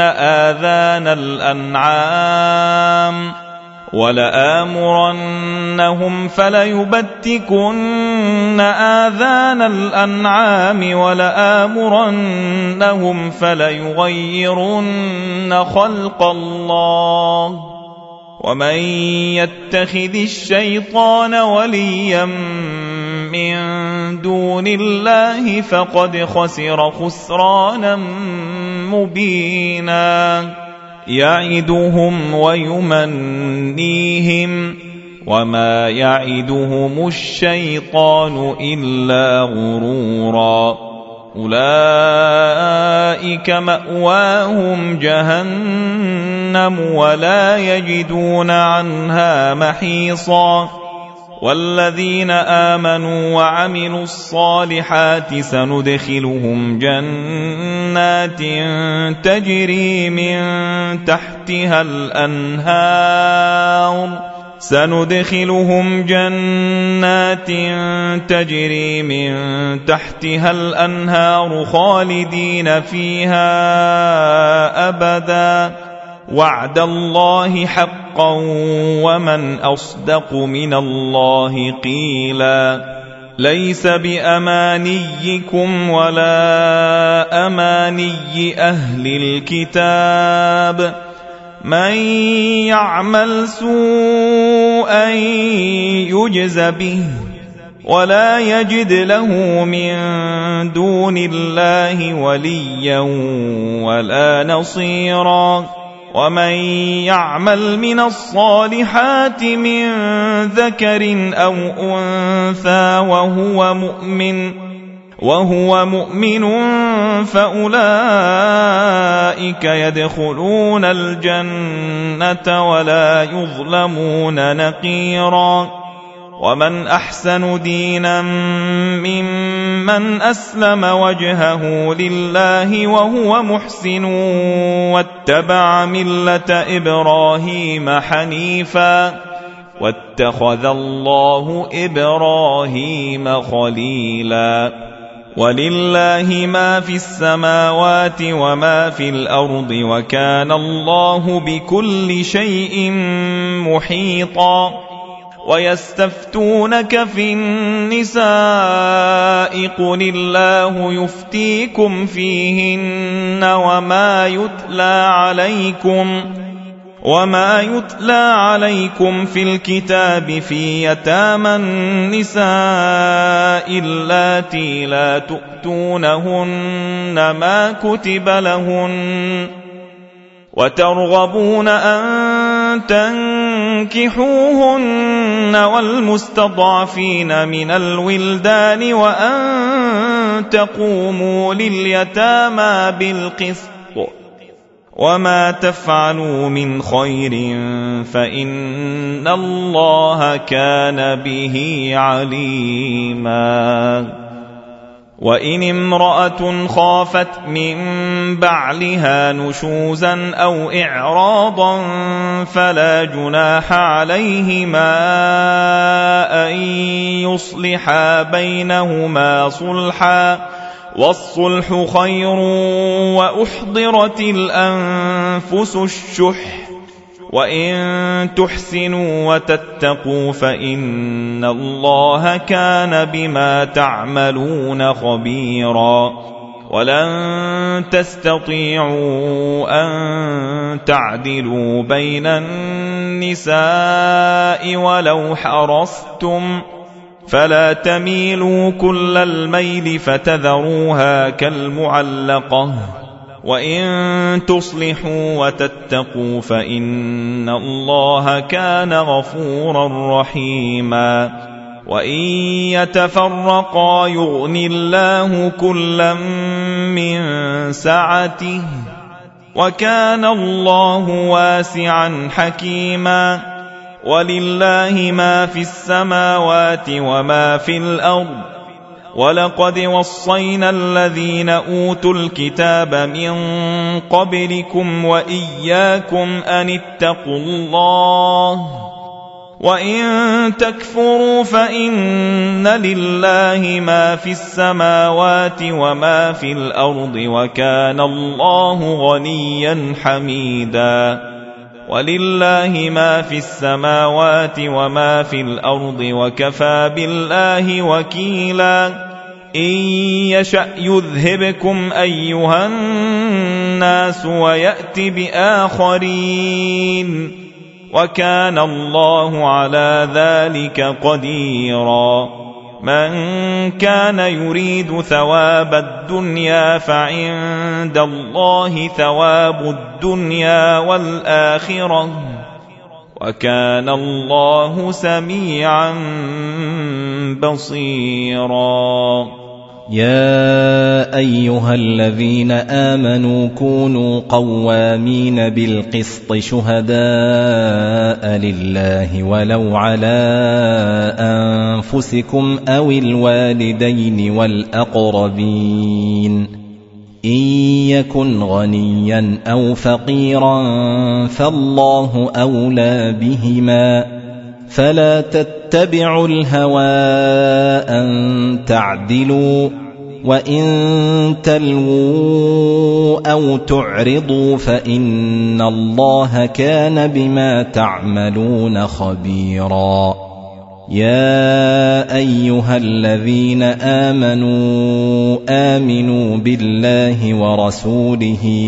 آذان الأنعام ولآمرنهم فليغيرن خلق الله ومن يتخذ الشيطان وليا من دون الله فقد خسر خسرانا مبينا. يعدهم ويمنيهم وما يعدهم الشيطان إلا غرورا. أولئك مأواهم جهنم ولا يجدون عنها محيصا. والذين آمنوا وعملوا الصالحات سندخلهم جنات تجري من تحتها الأنهار خالدين فيها أبدا وعد الله حقا ومن أصدق من الله قيلا. ليس بأمانيكم ولا أماني أهل الكتاب من يعمل سوءا يجز به ولا يجد له من دون الله وليا ولا نصيرا. ومن يعمل من الصالحات من ذكر أو أنثى وهو مؤمن فأولئك يدخلون الجنة ولا يظلمون نقيرا. ومن أحسن دينا ممن أسلم وجهه لله وهو محسن واتبع ملة إبراهيم حنيفا واتخذ الله إبراهيم خليلا. ولله ما في السماوات وما في الأرض وكان الله بكل شيء محيطا. ويستفتونك في النساء قل الله وما يتلى عليكم في الكتاب في يتامى النساء اللاتي لا تؤتونهن ما كتب لهن وترغبون أن تنكحوهن والمستضعفين من الولدان وأن تقوموا لليتامى بالقسط وما تفعلوا من خير فإن الله كان به عليما وإن امرأة خافت من بعلها نشوزا أو إعراضا فلا جناح عليهما أن يصلحا بينهما صلحا والصلح خير وأحضرت الأنفس الشح وإن تحسنوا وتتقوا فإن الله كان بما تعملون خبيرا ولن تستطيعوا أن تعدلوا بين النساء ولو حرصتم فلا تميلوا كل الميل فتذروها كالمعلقة وإن تصلحوا وتتقوا فإن الله كان غفورا رحيما وإن يتفرقا يغن الله كلا من سعته وكان الله واسعا حكيما ولله ما في السماوات وما في الأرض ولقد وصينا الذين أوتوا الكتاب من قبلكم وإياكم أن اتقوا الله وإن تكفروا فإن لله ما في السماوات وما في الأرض وكان الله غنيا حميدا ولله ما في السماوات وما في الأرض وكفى بالله وكيلا إن يشأ يذهبكم أيها الناس ويأت بآخرين وكان الله على ذلك قديرا من كان يريد ثواب الدنيا فعند الله ثواب الدنيا والآخرة وكان الله سميعا بصيرا يا أيها الذين آمنوا كونوا قوامين بالقسط شهداء لله ولو على أنفسكم أو الوالدين والأقربين إن يكن غنيا أو فقيرا فالله أولى بهما فلا تتبعوا الهوى أن تعدلوا وإن تلووا أو تعرضوا فإن الله كان بما تعملون خبيرا يا أيها الذين آمنوا آمنوا بالله ورسوله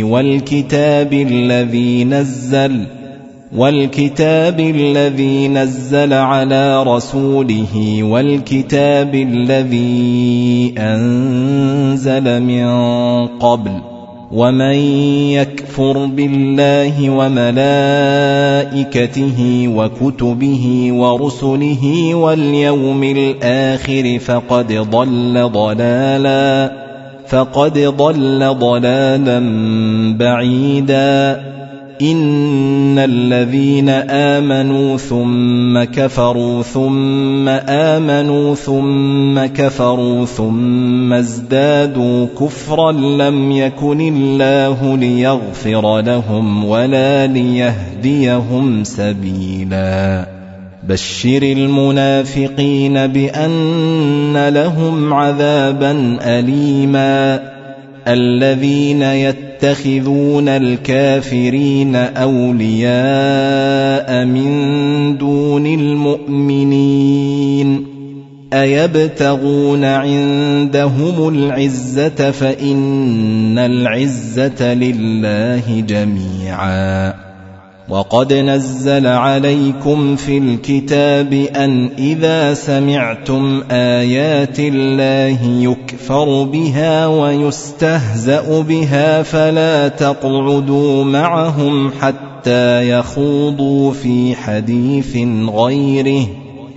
والكتاب الذي نزل على رسوله والكتاب الذي أنزل من قبل ومن يكفر بالله وملائكته وكتبه ورسله واليوم الآخر فقد ضل ضلالا بعيدا إن الذين آمنوا ثم كفروا ثم آمنوا ثم كفروا ثم ازدادوا كفرا لم يكن الله ليغفر لهم ولا ليهديهم سبيلا بشر المنافقين بأن لهم عذابا أليما الذين يتخذون الكافرين أولياء من دون المؤمنين أيبتغون عندهم العزة فإن العزة لله جميعا وقد نزل عليكم في الكتاب أن إذا سمعتم آيات الله يكفر بها ويستهزأ بها فلا تقعدوا معهم حتى يخوضوا في حديث غيره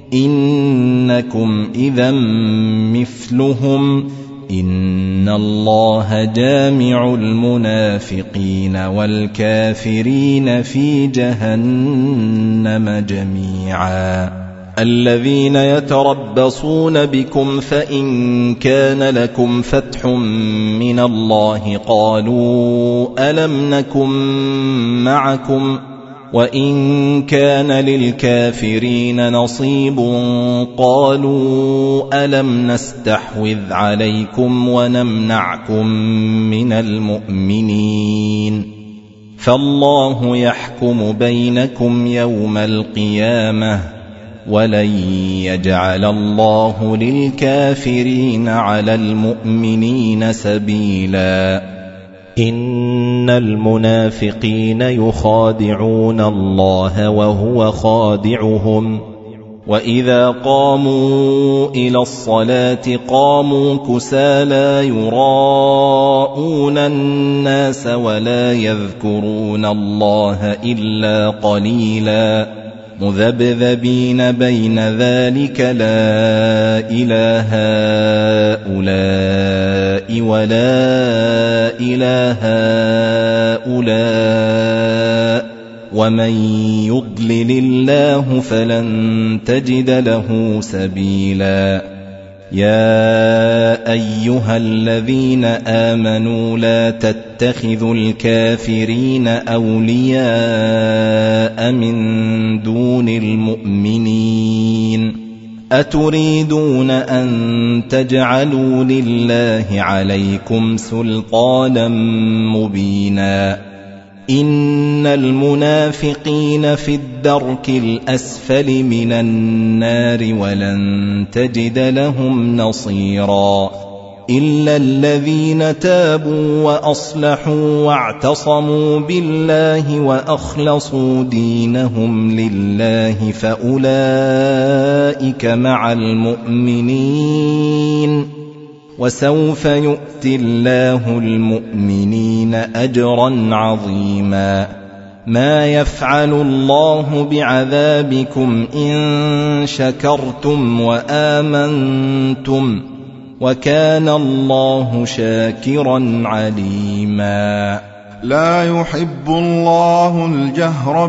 إنكم إذا مثلهم إن الله جامع المنافقين والكافرين في جهنم جميعا الذين يتربصون بكم فإن كان لكم فتح من الله قالوا ألم نكن معكم وإن كان للكافرين نصيب قالوا ألم نستحوذ عليكم ونمنعكم من المؤمنين فالله يحكم بينكم يوم القيامة ولن يجعل الله للكافرين على المؤمنين سبيلا إن المنافقين يخادعون الله وهو خادعهم وإذا قاموا إلى الصلاة قاموا كسالى يراءون الناس ولا يذكرون الله إلا قليلا مذبذبين بين ذلك لا إله هؤلاء ولا إله هؤلاء ومن يضلل الله فلن تجد له سبيلا يا أيها الذين آمنوا لا تتخذوا الكافرين أولياء من دون المؤمنين أتريدون أن تجعلوا لله عليكم سلطانا مبينا إن المنافقين في الدرك الأسفل من النار ولن تجد لهم نصيرا إلا الذين تابوا وأصلحوا واعتصموا بالله وأخلصوا دينهم لله فأولئك مع المؤمنين وسوف يؤتي الله المؤمنين أجرا عظيما ما يفعل الله بعذابكم إن شكرتم وآمنتم وكان الله شاكرا عليما لا يحب الله الجهر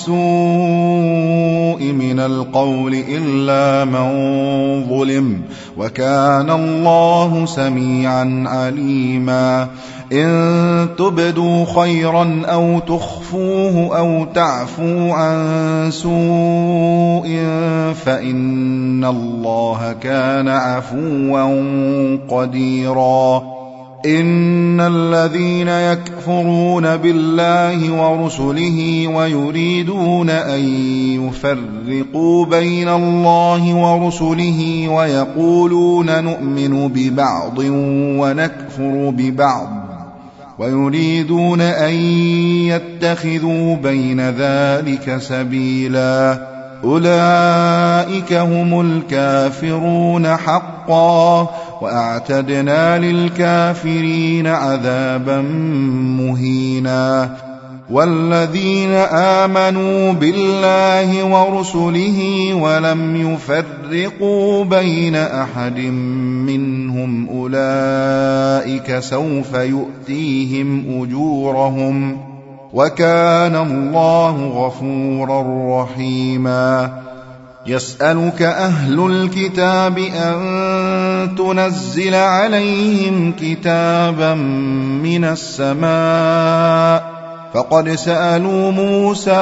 بالسوء من القول إلا من ظلم وكان الله سميعا عليما إن تبدوا خيرا أو تخفوه أو تعفوا عن سوء فإن الله كان عفوا قديرا إن الذين يكفرون بالله ورسله ويريدون أن يفرقوا بين الله ورسله ويقولون نؤمن ببعض ونكفر ببعض ويريدون أن يتخذوا بين ذلك سبيلا أولئك هم الكافرون حقا وأعتدنا للكافرين عذابا مهينا والذين آمنوا بالله ورسله ولم يفرقوا بين أحد منهم أولئك سوف يؤتيهم أجورهم وكان الله غفورا رحيما يسألك أهل الكتاب أن تنزل عليهم كتابا من السماء فقد سألوا موسى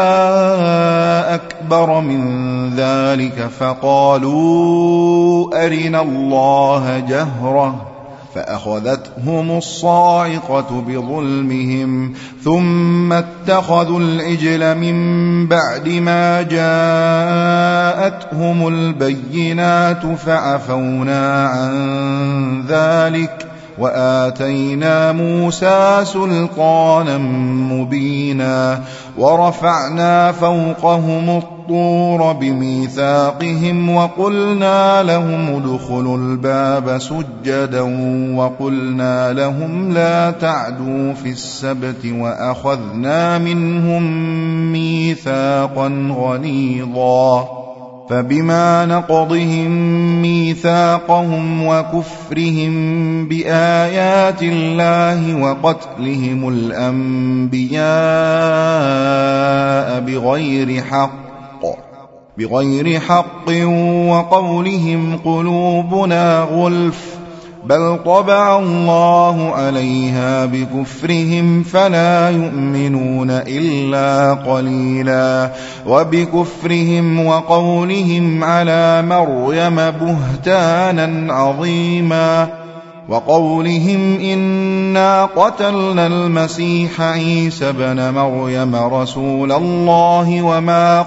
أكبر من ذلك فقالوا أرنا الله جهرة فأخذتهم الصاعقة بظلمهم ثم اتخذوا العجل من بعد ما جاءتهم البينات فعفونا عن ذلك وآتينا موسى سلطانا مبينا ورفعنا فوقهم الطور بميثاقهم وقلنا لهم ادخلوا الباب سجدا وقلنا لهم لا تعدوا في السبت وأخذنا منهم ميثاقا غليظا فبما نقضهم ميثاقهم وكفرهم بآيات الله وقتلهم الأنبياء بغير حق وقولهم قلوبنا غلف بل طبع الله عليها بكفرهم فلا يؤمنون إلا قليلا وبكفرهم وقولهم على مريم بهتانا عظيما وقولهم إنا قتلنا المسيح عيسى بن مريم رسول الله وما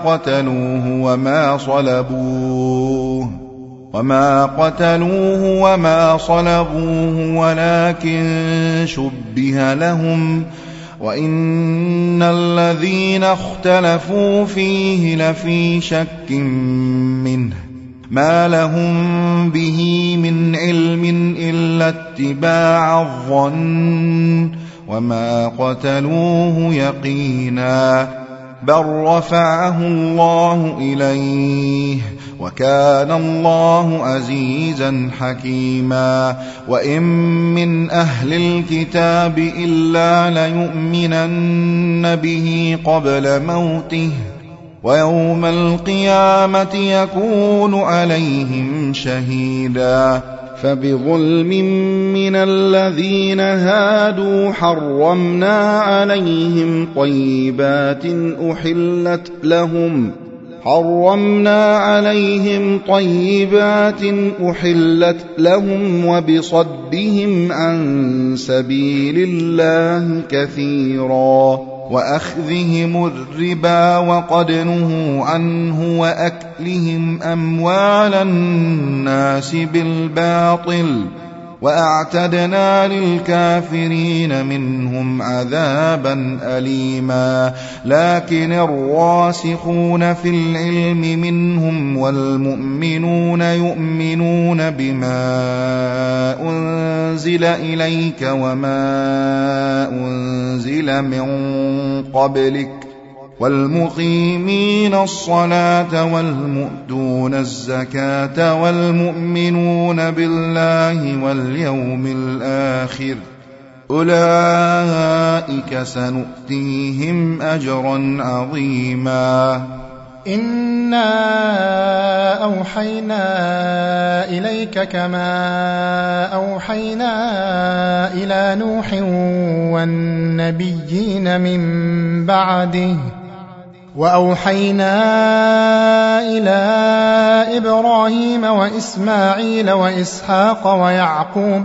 قتلوه وما صلبوه ولكن شبه لهم وإن الذين اختلفوا فيه لفي شك منه ما لهم به من علم إلا اتباع الظن وما قتلوه يقينا بل رفعه الله إليه وكان الله عزيزا حكيما وإن من أهل الكتاب إلا ليؤمنن به قبل موته ويوم القيامة يكون عليهم شهيدا فبظلم من الذين هادوا حرمنا عليهم طيبات أحلت لهم وبصدهم عن سبيل الله كثيرا وأخذهم الربا وقد نهوا عنه وأكلهم أموال الناس بالباطل وأعتدنا للكافرين منهم عذابا أليما لكن الراسخون في العلم منهم والمؤمنون يؤمنون بما أنزل إليك وما أنزل من قبلك والمقيمين الصلاة والمؤتون الزكاة والمؤمنون بالله واليوم الآخر أولئك سنؤتيهم أجرا عظيما إنا أوحينا إليك كما أوحينا إلى نوح والنبيين من بعده وأوحينا إلى إبراهيم وإسماعيل وإسحاق ويعقوب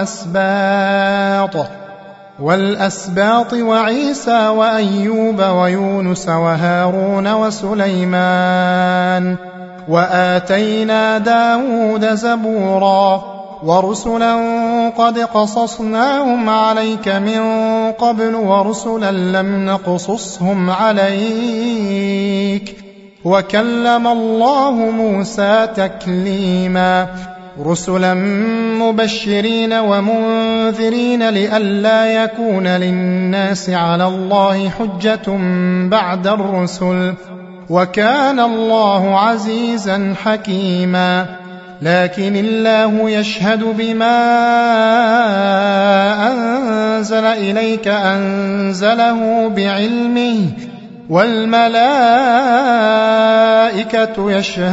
والأسباط وعيسى وأيوب ويونس وهارون وسليمان وآتينا داود زبورا ورسلا قد قصصناهم عليك من قبل ورسلا لم نقصصهم عليك وكلم الله موسى تكليما رسلا مبشرين ومنذرين لئلا يكون للناس على الله حجة بعد الرسل وكان الله عزيزا حكيما لكن الله يشهد بما أنزل إليك أنزله بعلمه والملائكة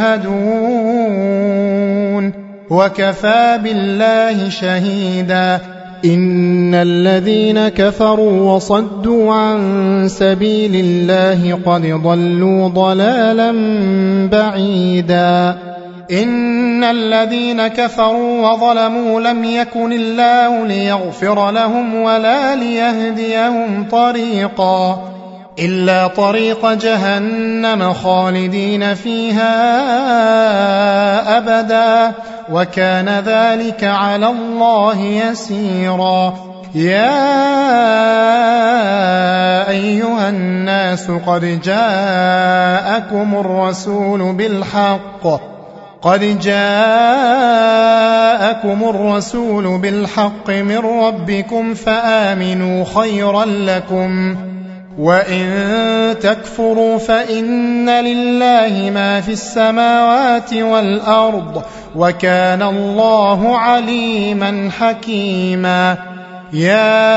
يشهدون وكفى بالله شهيدا إن الذين كفروا وصدوا عن سبيل الله قد ضلوا ضلالا بعيدا إن الذين كفروا وظلموا لم يكن الله ليغفر لهم ولا ليهديهم طريقا إلا طريق جهنم خالدين فيها أبدا وكان ذلك على الله يسيرا. يا أيها الناس قد جاءكم الرسول بالحق من ربكم فآمنوا خيرا لكم، وإن تكفروا فإن لله ما في السماوات والأرض، وكان الله عليما حكيما. يا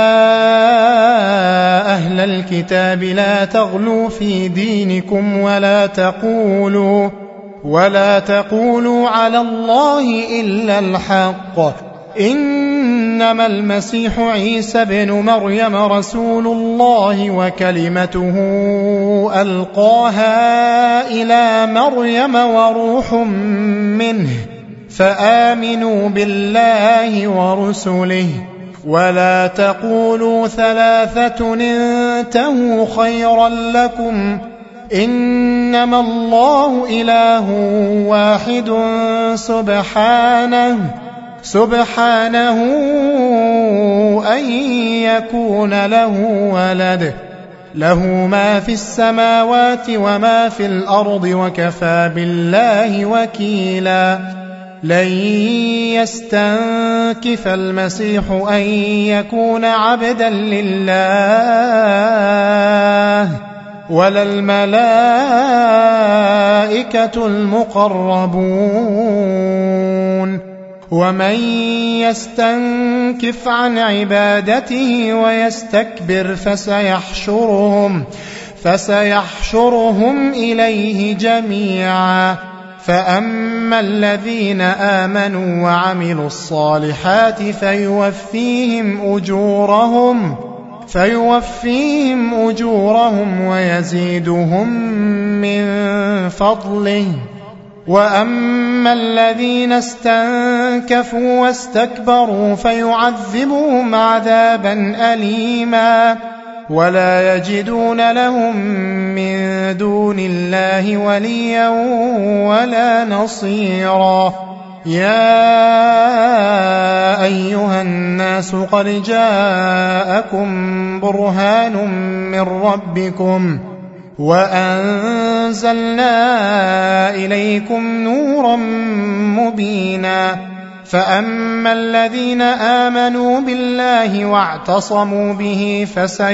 أهل الكتاب لا تغلوا في دينكم ولا تقولوا على الله إلا الحق، إنما المسيح عيسى بن مريم رسول الله وكلمته ألقاها إلى مريم وروح منه، فآمنوا بالله ورسله، ولا تقولوا ثلاثة انتهوا خيرا لكم، إنما الله إله واحد سبحانه أن يكون له ولد، له ما في السماوات وما في الأرض، وكفى بالله وكيلا. لن يستنكف المسيح أن يكون عبدا لله ولا الملائكة المقربون، ومن يستنكف عن عبادته ويستكبر فسيحشرهم إليه جميعا. فأما الذين آمنوا وعملوا الصالحات فيوفيهم أجورهم ويزيدهم من فضله، وأما الذين استنكفوا واستكبروا فيعذبهم عذابا أليما، ولا يجدون لهم من دون الله وليا ولا نصيرا. يا أيها الناس قد جاءكم برهان من ربكم وأنزلنا إليكم نورا مبينا. فأما الذين آمنوا بالله واعتصموا به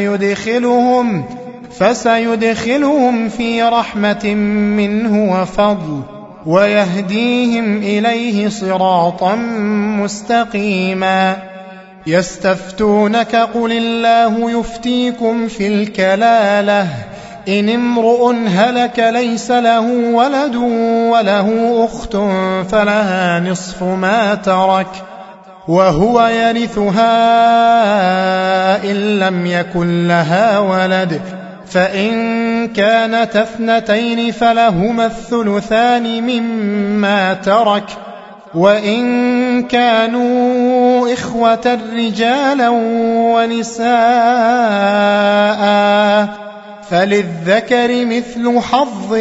فسيدخلهم في رحمة منه وفضل، ويهديهم إليه صراطا مستقيما. يستفتونك قل الله يفتيكم في الكلالة، إن امرؤ هلك ليس له ولد وله أخت فلها نصف ما ترك وهو يرثها إن لم يكن لها ولد، فإن كانت اثنتين فلهما الثلثان مما ترك، وإن كانوا إخوة رجالا ونساء فللذكر مثل حظ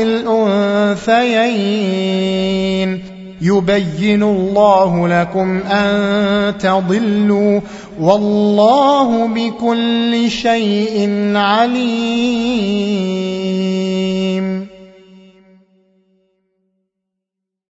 الأنثيين. يبين الله لكم أن تضلوا، والله بكل شيء عليم.